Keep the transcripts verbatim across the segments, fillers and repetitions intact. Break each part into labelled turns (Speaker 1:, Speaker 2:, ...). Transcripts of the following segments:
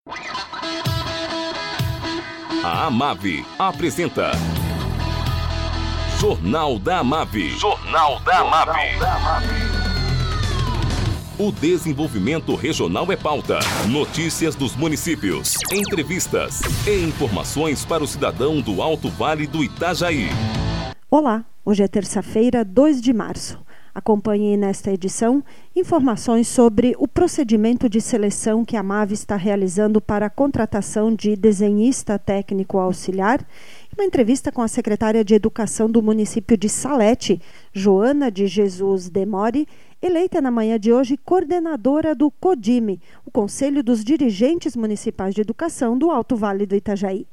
Speaker 1: A Amave apresenta Jornal da Amave. Jornal da Amave. O desenvolvimento regional é pauta. Notícias dos municípios, entrevistas e informações para o cidadão do Alto Vale do Itajaí.
Speaker 2: Olá, hoje é terça-feira, dois de março. Acompanhe nesta edição informações sobre o procedimento de seleção que a Amave está realizando para a contratação de desenhista técnico auxiliar e uma entrevista com a secretária de Educação do município de Salete, Joana de Jesus Demori, eleita na manhã de hoje coordenadora do CODIME, o Conselho dos Dirigentes Municipais de Educação do Alto Vale do Itajaí.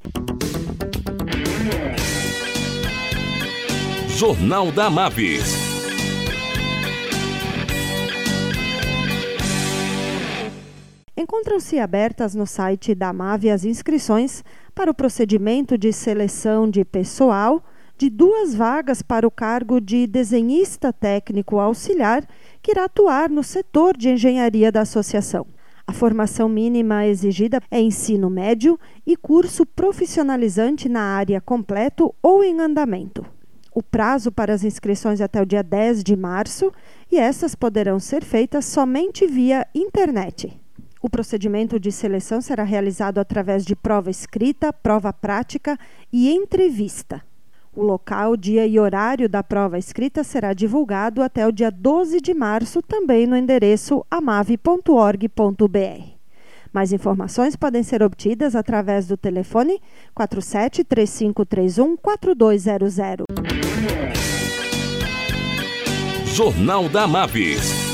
Speaker 1: Jornal da Amave.
Speaker 2: Encontram-se abertas no site da Amave as inscrições para o procedimento de seleção de pessoal de duas vagas para o cargo de desenhista técnico auxiliar que irá atuar no setor de engenharia da associação. A formação mínima exigida é ensino médio e curso profissionalizante na área completo ou em andamento. O prazo para as inscrições é até o dia dez de março e essas poderão ser feitas somente via internet. O procedimento de seleção será realizado através de prova escrita, prova prática e entrevista. O local, dia e horário da prova escrita será divulgado até o dia doze de março, também no endereço amave ponto org ponto br. Mais informações podem ser obtidas através do telefone quatro sete três cinco três um quatro dois zero zero.
Speaker 1: Jornal da Amave.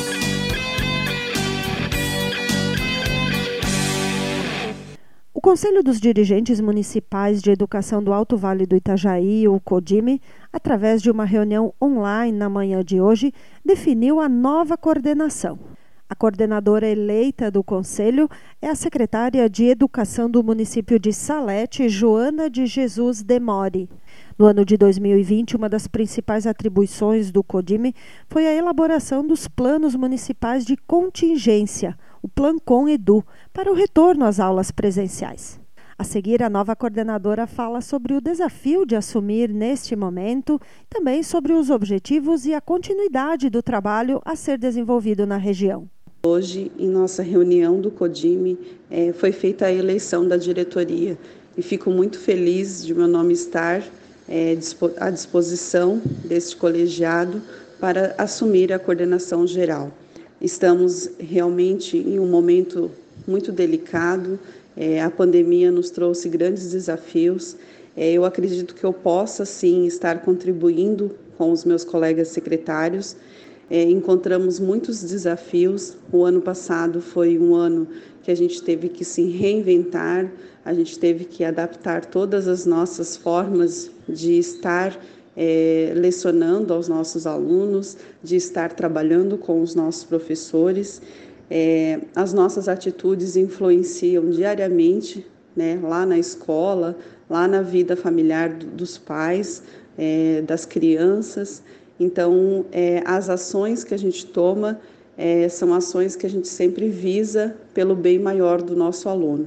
Speaker 2: O Conselho dos Dirigentes Municipais de Educação do Alto Vale do Itajaí, o CODIME, através de uma reunião online na manhã de hoje, definiu a nova coordenação. A coordenadora eleita do Conselho é a secretária de Educação do município de Salete, Joana de Jesus Demori. No ano de dois mil e vinte, uma das principais atribuições do CODIME foi a elaboração dos planos municipais de contingência, o Plancom Edu, para o retorno às aulas presenciais. A seguir, a nova coordenadora fala sobre o desafio de assumir neste momento, também sobre os objetivos e a continuidade do trabalho a ser desenvolvido na região.
Speaker 3: Hoje, em nossa reunião do CODIME, eh, foi feita a eleição da diretoria e fico muito feliz de meu nome estar eh, à disposição deste colegiado para assumir a coordenação geral. Estamos realmente em um momento muito delicado, é, a pandemia nos trouxe grandes desafios. É, eu acredito que eu possa, sim, estar contribuindo com os meus colegas secretários. É, encontramos muitos desafios. O ano passado foi um ano que a gente teve que se reinventar, a gente teve que adaptar todas as nossas formas de estar É, lecionando aos nossos alunos, de estar trabalhando com os nossos professores. É, as nossas atitudes influenciam diariamente, né, lá na escola, lá na vida familiar dos pais, é, das crianças. Então, é, as ações que a gente toma é, são ações que a gente sempre visa pelo bem maior do nosso aluno.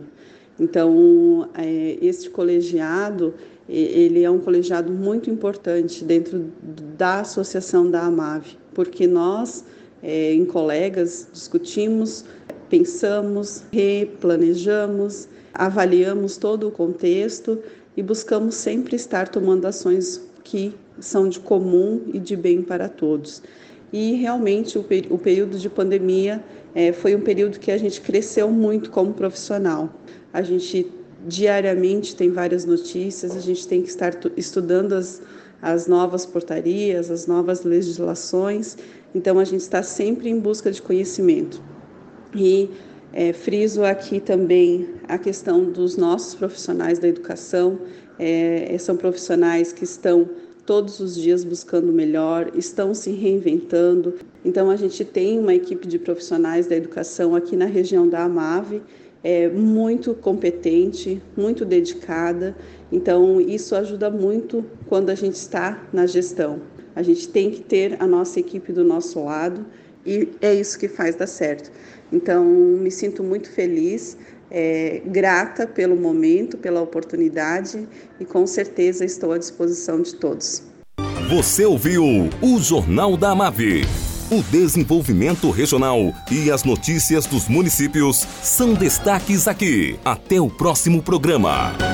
Speaker 3: Então, é, este colegiado, ele é um colegiado muito importante dentro da associação da Amave, porque nós, é, em colegas, discutimos, pensamos, replanejamos, avaliamos todo o contexto e buscamos sempre estar tomando ações que são de comum e de bem para todos. E realmente o, o período de pandemia é, foi um período que a gente cresceu muito como profissional. A gente diariamente tem várias notícias, a gente tem que estar estudando as, as novas portarias, as novas legislações, então a gente está sempre em busca de conhecimento. E é, friso aqui também a questão dos nossos profissionais da educação, é, são profissionais que estão todos os dias buscando melhor, estão se reinventando. Então a gente tem uma equipe de profissionais da educação aqui na região da Amave, é muito competente, muito dedicada, então isso ajuda muito quando a gente está na gestão. A gente tem que ter a nossa equipe do nosso lado e é isso que faz dar certo. Então, me sinto muito feliz é, grata pelo momento, pela oportunidade e com certeza estou à disposição de todos.
Speaker 1: Você ouviu o Jornal da Amave. O desenvolvimento regional e as notícias dos municípios são destaques aqui. Até o próximo programa.